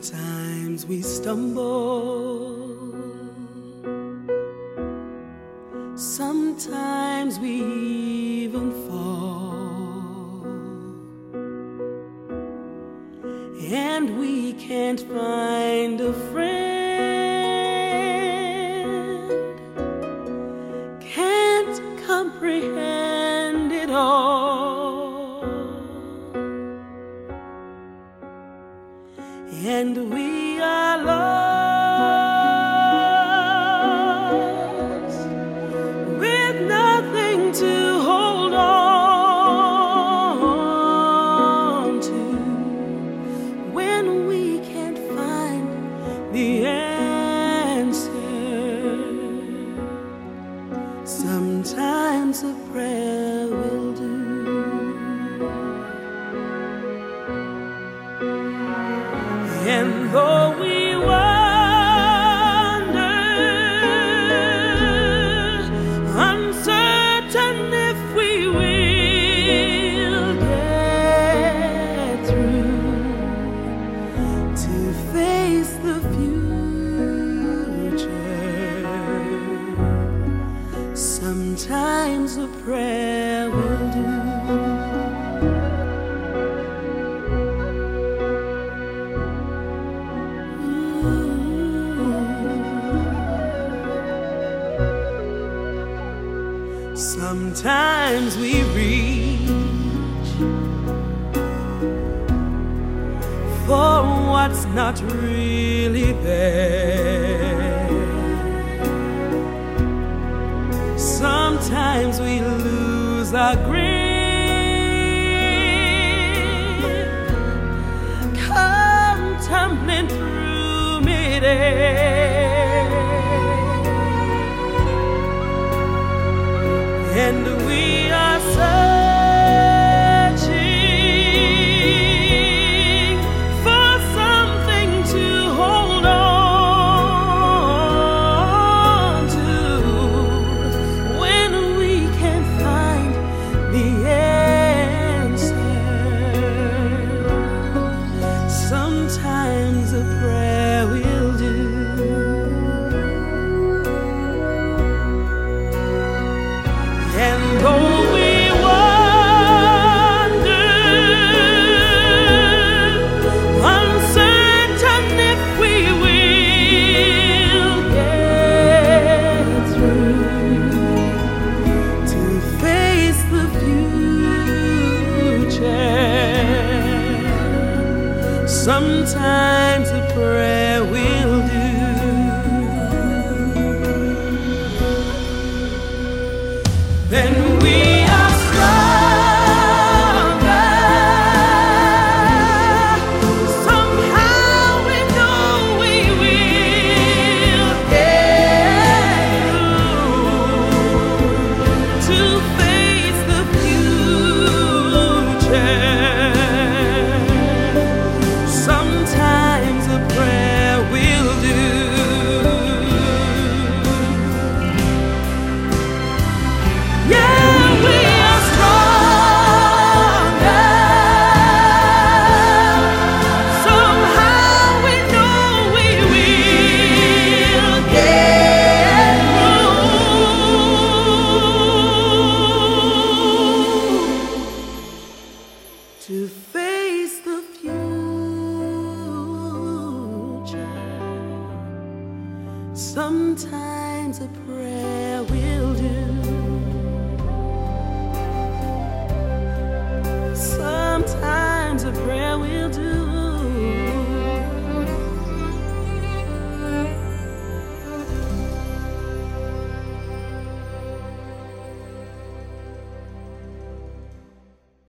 Sometimes we stumble, sometimes we even fall, and we can't find a friend, can't comprehend it all, and we are lost with nothing to hold on to when we can't find the answer. Sometimes a prayer will do. And though we wander, uncertain if we will get through to face the future, sometimes a prayer will do. Sometimes we reach for what's not really there. Sometimes we lose our grip, come tumbling through midair. And we are searching for something to hold on to when we can't find the answer. Sometimes a prayer will do. And though we wander, uncertain if we will get through to face the future, sometimes a prayer will do. Then we are stronger. Somehow we know we will get through to face the future. Sometimes a prayer will do. To face the future, sometimes a prayer